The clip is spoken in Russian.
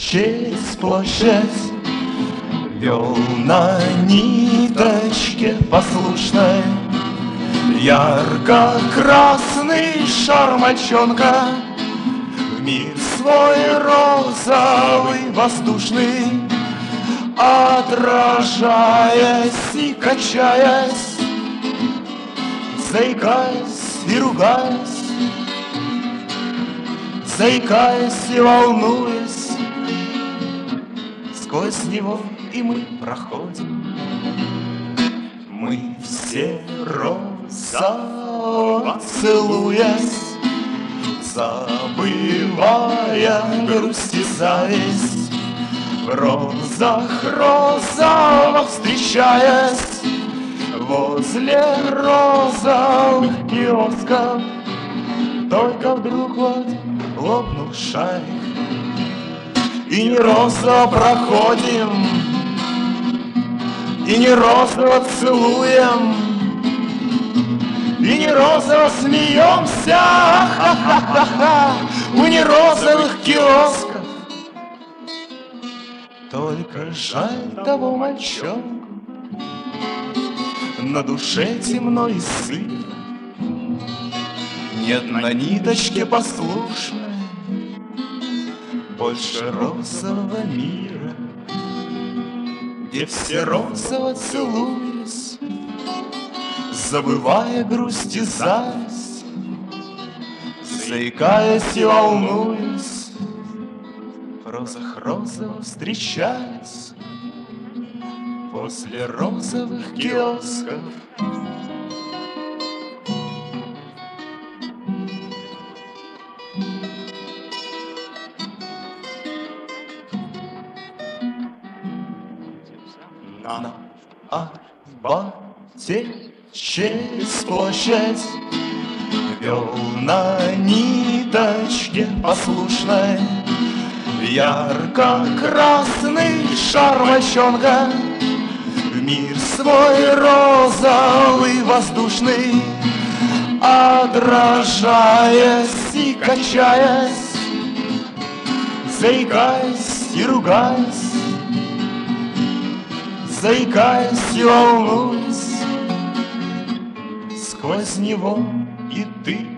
через площадь вел на ниточке послушной ярко-красный шар мальчонка в мир свой розовый воздушный, отражаясь и качаясь, заикаясь и ругаясь, заикаясь и волнуясь, сквозь него и мы проходим. Мы все розово целуясь, забывая грусть и зависть, в розах розово встречаясь, возле розовых киосков. Только вдруг вот лопнул шарик, и не розово проходим, и не розово целуем, и не розово смеемся, ха-ха-ха-ха, у нерозовых киосков. Только жаль того мальчонку, на душе темно и сыро, нет на ниточке послушной больше розового мира, где все розово целуясь, забывая грусть и зависть, заикаясь и волнуясь, в розах розово встречаясь, после розовых киосков. На Арбате через площадь вел на ниточке послушной ярко-красный шар мальчонка в мир свой розовый воздушный, отражаясь и качаясь, заикаясь и ругаясь, заикаясь и волнуясь, сквозь него и ты